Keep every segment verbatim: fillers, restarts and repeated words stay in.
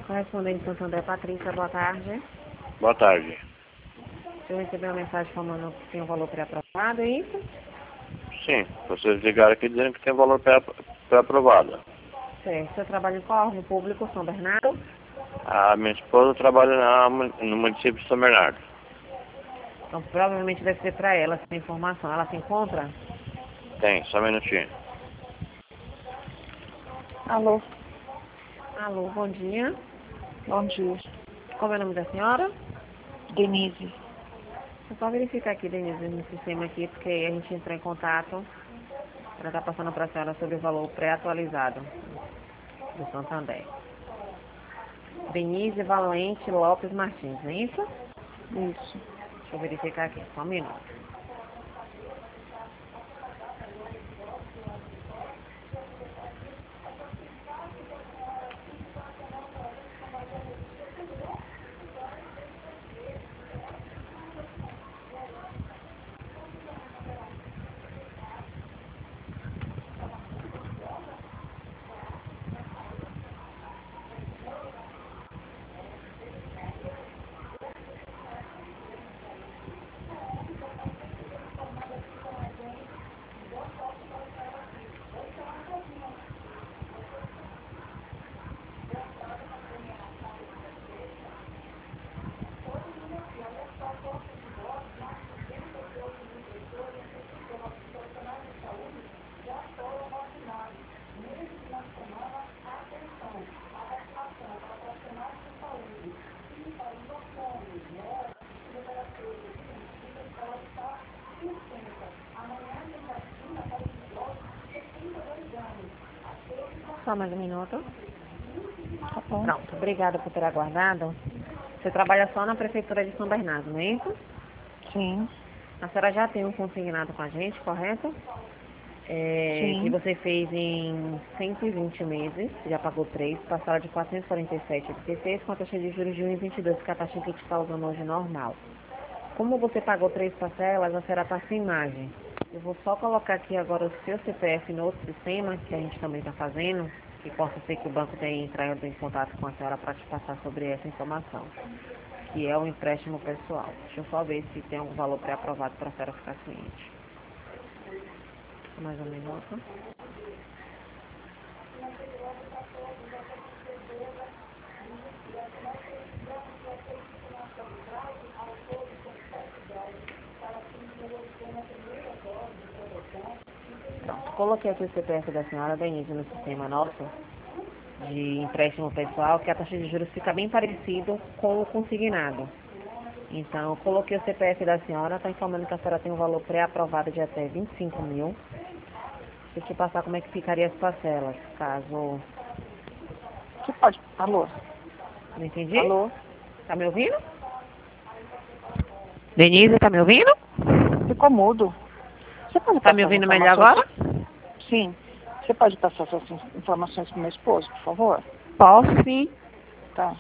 Correspondente Santander, Patrícia, boa tarde. Boa tarde. O senhor recebeu uma mensagem falando que tem um valor pré-aprovado, é isso? Sim, vocês ligaram aqui dizendo que tem valor pré- pré-aprovado. Certo. O senhor trabalha em qual órgão público, São Bernardo? A minha esposa trabalha na, no município de São Bernardo. Então, provavelmente deve ser para ela essa informação. Ela se encontra? Tem, só um minutinho. Alô, Alô, bom dia. bom dia. Como é o nome da senhora? Denise. É só verificar aqui, Denise, no sistema aqui, porque a gente entrou em contato para estar passando para a senhora sobre o valor pré-atualizado do Santander. Denise Valente Lopes Martins, não é isso? Isso. Deixa eu verificar aqui, só um minuto. Só mais um minuto. Tá bom? Pronto, obrigada por ter aguardado. Você trabalha só na Prefeitura de São Bernardo, não é isso? Sim. A senhora já tem um consignado com a gente, correto? É, Sim. que você fez em cento e vinte meses, já pagou três, parcela de quatrocentos e quarenta e sete vírgula trinta e seis, com a taxa de juros de um vírgula vinte e dois, que é a taxa que a gente está usando hoje normal. Como você pagou três parcelas, a senhora está sem margem. Eu vou só colocar aqui agora o seu C P F no outro sistema, que a gente também está fazendo, que possa ser que o banco tenha entrado em contato com a senhora para te passar sobre essa informação, que é o empréstimo pessoal. Deixa eu só ver se tem algum valor pré-aprovado para a senhora ficar ciente. Mais um minuto. Pronto, coloquei aqui o C P F da senhora Denise no sistema nosso de empréstimo pessoal, que a taxa de juros fica bem parecido com o consignado. Então, eu coloquei o C P F da senhora, está informando que a senhora tem um valor pré-aprovado de até vinte e cinco mil. Deixa eu te passar como é que ficaria as parcelas, caso... Você pode... Alô? Não entendi? Alô? Tá me ouvindo? Denise, tá me ouvindo? Ficou mudo. Você pode Tá passar me as ouvindo melhor informações? agora? Sim. Você pode passar essas informações para o meu esposo, por favor? Posso sim. Tá.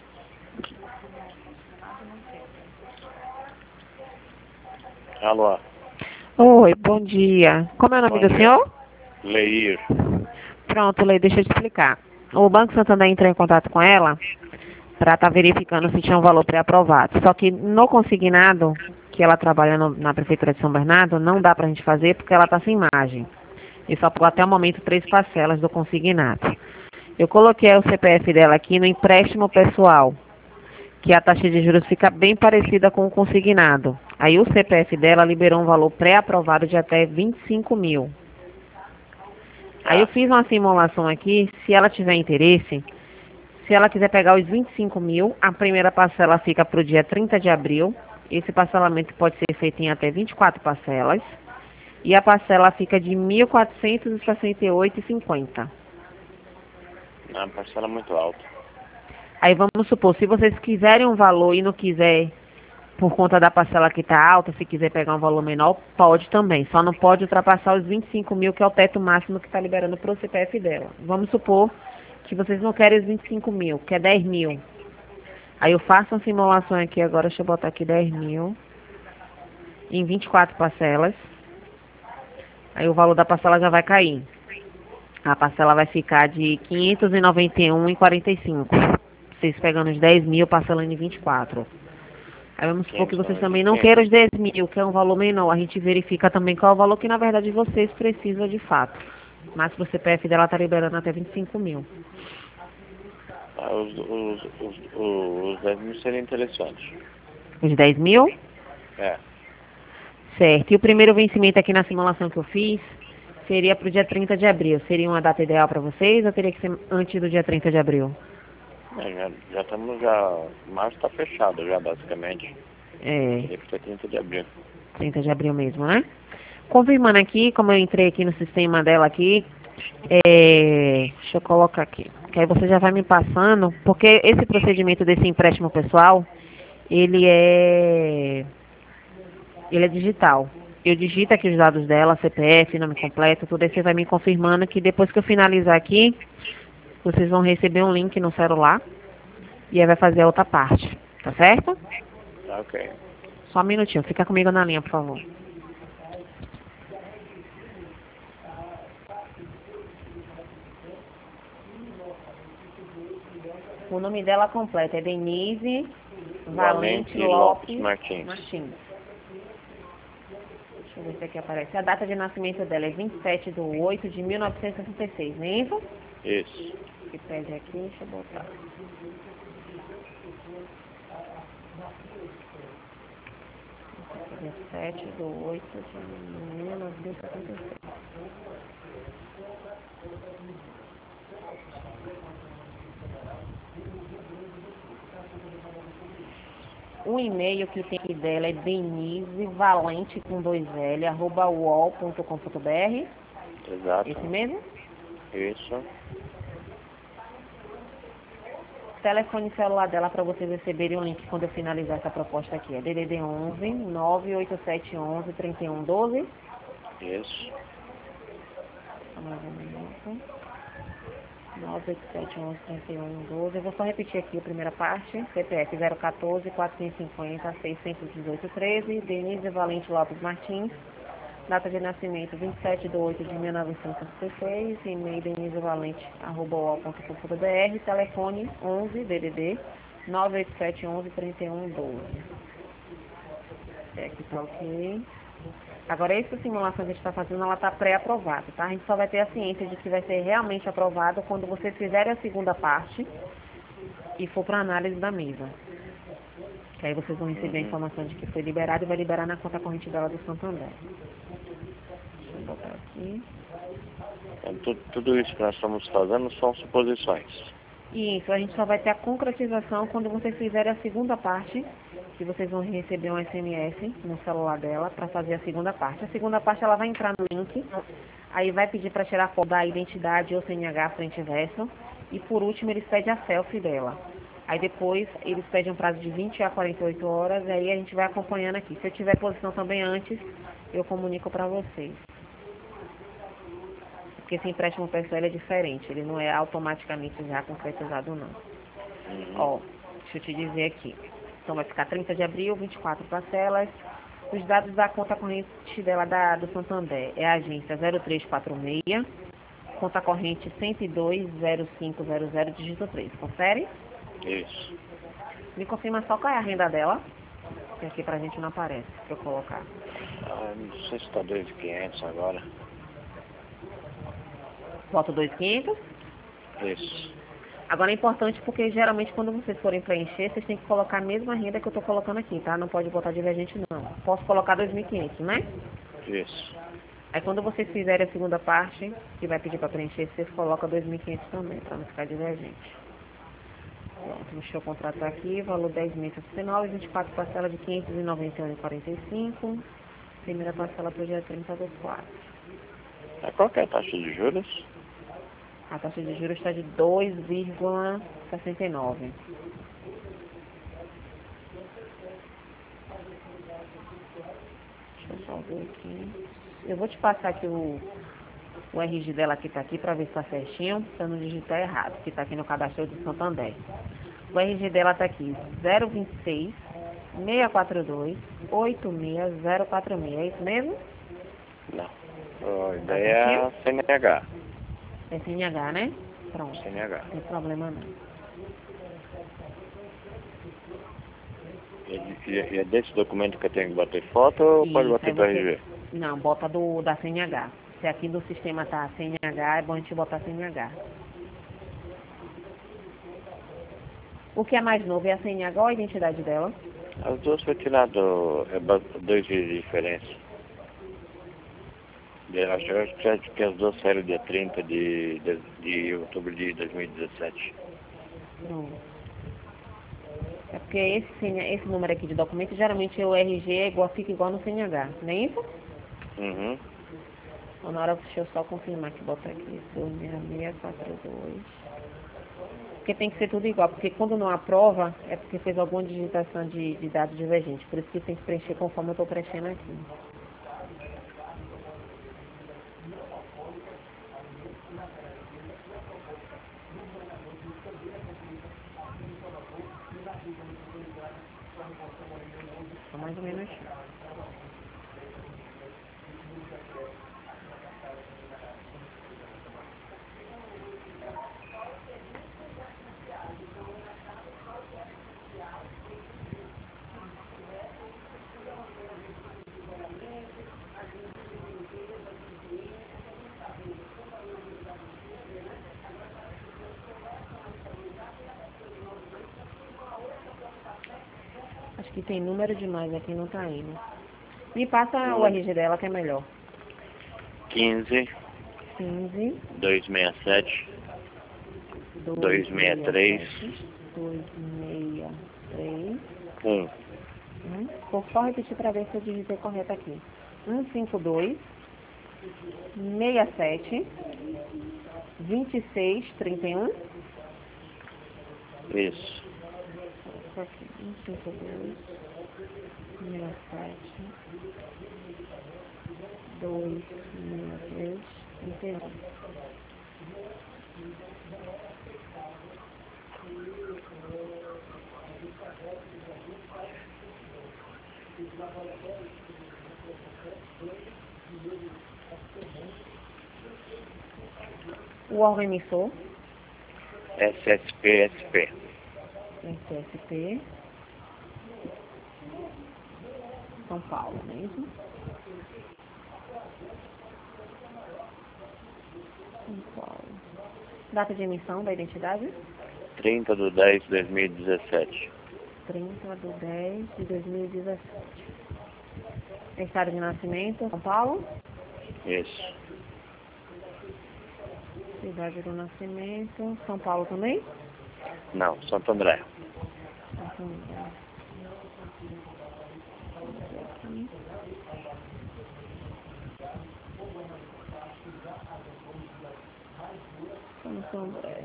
Alô? Oi, bom dia. Como é o nome Bom do dia. senhor? Leir. Pronto, Lei, deixa eu te explicar. O Banco Santander entrou em contato com ela para estar verificando se tinha um valor pré-aprovado. Só que no consignado, que ela trabalha no- na Prefeitura de São Bernardo, não dá para a gente fazer porque ela está sem margem. E só pagou até o momento três parcelas do consignado. Eu coloquei o C P F dela aqui no empréstimo pessoal, que a taxa de juros fica bem parecida com o consignado. Aí o C P F dela liberou um valor pré-aprovado de até vinte e cinco mil. Aí eu fiz uma simulação aqui, se ela tiver interesse, se ela quiser pegar os vinte e cinco mil, a primeira parcela fica para o dia trinta de abril. Esse parcelamento pode ser feito em até vinte e quatro parcelas. E a parcela fica de mil quatrocentos e sessenta e oito reais e cinquenta centavos. A parcela é muito alta. Aí vamos supor, se vocês quiserem um valor e não quiser, por conta da parcela que está alta, se quiser pegar um valor menor, pode também. Só não pode ultrapassar os vinte e cinco mil, que é o teto máximo que está liberando para o C P F dela. Vamos supor que vocês não querem os vinte e cinco mil, que é dez mil. Aí eu faço uma simulação aqui agora, deixa eu botar aqui dez mil, em vinte e quatro parcelas. Aí o valor da parcela já vai cair. A parcela vai ficar de quinhentos e noventa e um reais e quarenta e cinco centavos. vocês pegando os dez mil, parcelando em vinte e quatro. Aí vamos supor que quinhentos vocês não, também de não quinhentos. queiram os dez mil, que é um valor menor. A gente verifica também qual é o valor que, na verdade, vocês precisam de fato. Mas pro C P F dela tá liberando até vinte e cinco mil. Ah, os, os, os, os, os dez mil seriam interessantes. Os dez mil? É. Certo. E o primeiro vencimento aqui na simulação que eu fiz seria pro dia trinta de abril. Seria uma data ideal para vocês ou teria que ser antes do dia trinta de abril? É, já, já estamos já... Março está fechado já, basicamente. É, Teria que ser trinta de abril. trinta de abril mesmo, né? Confirmando aqui, como eu entrei aqui no sistema dela aqui, é, deixa eu colocar aqui, que aí você já vai me passando, porque esse procedimento desse empréstimo pessoal, ele é, ele é digital. Eu digito aqui os dados dela, C P F, nome completo, tudo aí você vai me confirmando que depois que eu finalizar aqui, vocês vão receber um link no celular e aí vai fazer a outra parte, tá certo? Tá, ok. Só um minutinho, fica comigo na linha, por favor. O nome dela completo é Denise Valente Valente Lopes Lopes Martins. Martins. Deixa eu ver se aqui aparece. A data de nascimento dela é vinte e sete de oito de mil novecentos e sessenta e seis, não é isso? Isso. Que pede aqui, deixa eu botar. vinte e sete de oito de mil novecentos e sessenta e seis. O e-mail que tem aqui dela é Denise Valente com dois L, arroba uol ponto com ponto br. Exato. Esse mesmo? Isso. Telefone celular dela para vocês receberem o link quando eu finalizar essa proposta aqui. É D D D onze nove oito sete onze três um um doze. Isso. Mais um minuto. nove oito sete onze três um um doze. Eu vou só repetir aqui a primeira parte. C P F zero um quatro, quatrocentos e cinquenta, seiscentos e dezoito, treze. Denise Valente Lopes Martins. Data de nascimento vinte e sete de oito de mil novecentos e sessenta e seis. E-mail denisevalente arroba uol ponto com ponto br. Telefone onze D D D nove oito sete onze três um um doze. É, aqui tá ok. Agora, essa simulação que a gente está fazendo, ela está pré-aprovada, tá? A gente só vai ter a ciência de que vai ser realmente aprovado quando vocês fizerem a segunda parte e for para análise da mesa. Que aí vocês vão receber a informação de que foi liberado e vai liberar na conta corrente dela do Santander. Deixa eu botar aqui. Então, tudo, tudo isso que nós estamos fazendo são suposições. Isso, a gente só vai ter a concretização quando vocês fizerem a segunda parte, que vocês vão receber um S M S no celular dela para fazer a segunda parte. A segunda parte ela vai entrar no link, aí vai pedir para tirar foto da identidade ou C N H frente e verso, e por último eles pedem a selfie dela. Aí depois eles pedem um prazo de vinte a quarenta e oito horas, e aí a gente vai acompanhando aqui. Se eu tiver posição também antes, eu comunico para vocês. Porque esse empréstimo pessoal é diferente, ele não é automaticamente já concretizado não. Uhum. Ó, deixa eu te dizer aqui. Então vai ficar trinta de abril, vinte e quatro parcelas. Os dados da conta corrente dela da, do Santander é a agência zero três quatro seis, conta corrente cento e dois, zero cinco zero zero, dígito três. Confere? Isso. Me confirma só qual é a renda dela, que aqui pra gente não aparece, pra eu colocar. Ah, não sei se está dois mil e quinhentos agora. Bota dois mil e quinhentos. Isso. Agora é importante porque geralmente quando vocês forem preencher, vocês têm que colocar a mesma renda que eu tô colocando aqui, tá? Não pode botar divergente não. Posso colocar dois mil e quinhentos, né? Isso. Aí quando vocês fizerem a segunda parte, que vai pedir para preencher, vocês colocam dois mil e quinhentos também, para não ficar divergente. Pronto, deixa eu contratar aqui, valor dez mil e sessenta e nove, vinte e quatro parcelas de quinhentos e noventa e um reais e quarenta e cinco centavos. Primeira parcela para o dia trinta do quatro. É, qual que é a taxa de juros? A taxa de juros está de dois vírgula sessenta e nove. Deixa eu só ver aqui. Eu vou te passar aqui o, o R G dela que está aqui para ver se está certinho, para não digitar errado, que está aqui no cadastro do Santander. O R G dela está aqui, zero vinte e seis, seiscentos e quarenta e dois, oitenta e seis zero quatro seis. É isso mesmo? Não. A ideia é a C N H. É C N H, né? Pronto. C N H. Não tem problema não. E, e é desse documento que eu tenho que bater foto ou pode Isso, bater aí para você... R G? Não, bota do, da C N H. Se aqui do sistema tá C N H, é bom a gente botar C N H. O que é mais novo é a C N H ou a identidade dela? As duas foi tirado é, ba- dois dias de diferença. Eu acho, eu acho que as duas saíram dia trinta de, de, de outubro de dois mil e dezessete. Pronto. É porque esse, C N H esse número aqui de documento, geralmente o R G é igual, fica igual no C N H, não é isso? Uhum. Então, na hora, deixa eu só confirmar que bota aqui, dois seis seis quatro dois. Porque tem que ser tudo igual, porque quando não aprova, é porque fez alguma digitação de, de dados divergentes. Por isso que tem que preencher conforme eu estou preenchendo aqui. Só mais ou menos. Acho que tem número demais aqui, não tá indo. Me passa o Número R G dela, que é melhor. quinze, quinze, duzentos e sessenta e sete, duzentos e sessenta e três, duzentos e sessenta e três. um. Hum, vou só repetir para ver se eu digitei correto aqui. um cinco dois, seis sete, dois seis três um. Isso. Isso aqui, um cinco dois, seis sete, dois seis três, trinta e um. O órgão emissor, S S P S P. S S P, São Paulo mesmo. São Paulo. Data de emissão da identidade? trinta de dez de dois mil e dezessete. trinta de dez de dois mil e dezessete. Estado de nascimento, São Paulo. Isso. Cidade do nascimento, São Paulo também? Não, Santo André. Santo André. Aqui. Santo André.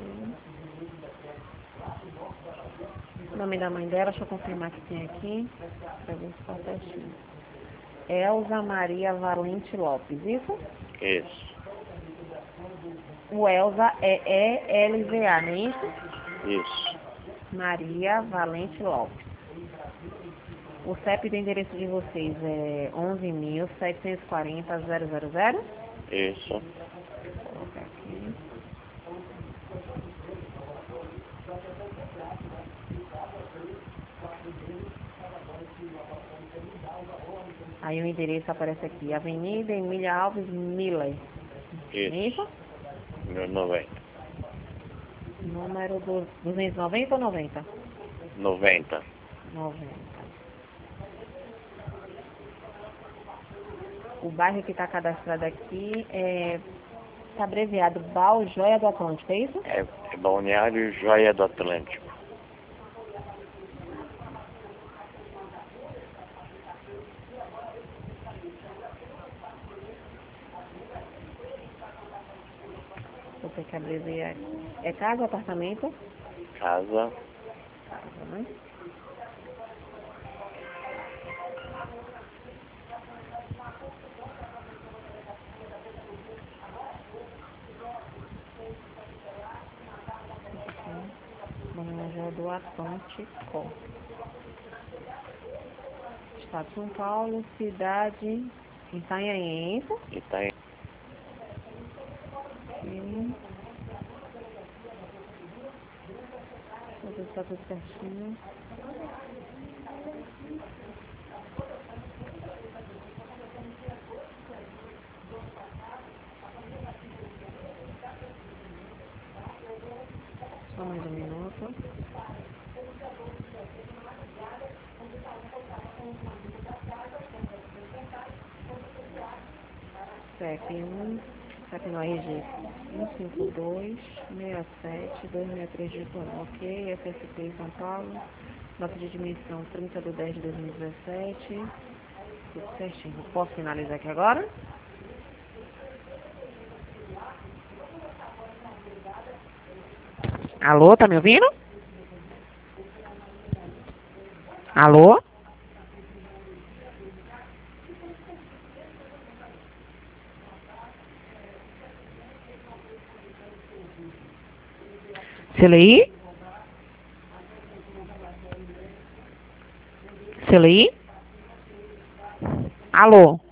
O nome da mãe dela, deixa eu confirmar que tem aqui, para ver se está certinho. Elza Maria Valente Lopes, isso? Isso. O Elza é E L V A, não é isso? Isso. Maria Valente Lopes. O C E P do endereço de vocês é onze mil setecentos e quarenta ponto zero zero zero? Isso. Vou colocar aqui. Aí o endereço aparece aqui, Avenida Emília Alves Miller. Isso. É isso? Número noventa. Número do duzentos e noventa ou noventa? noventa. noventa. O bairro que está cadastrado aqui é tá abreviado Bal Joia do Atlântico, é isso? É, é Balneário Joia do Atlântico. Vou ter que abreviar aqui. É casa ou apartamento? Casa. Casa, né? Balneário do Atlântico. Estado de São Paulo, cidade Itanhaém, é isso? E tá em Sim. Deixa eu ver se tá tudo certinho. Só mais um minuto. C E P um, C E P no R G um cinco dois, seis sete, dois seis três um. Ok, F S P São Paulo. Nota de admissão trinta de dez de dois mil e dezessete. Tudo certinho. Posso finalizar aqui agora? Alô, tá me ouvindo? Alô? Celeí? Celeí? Alô?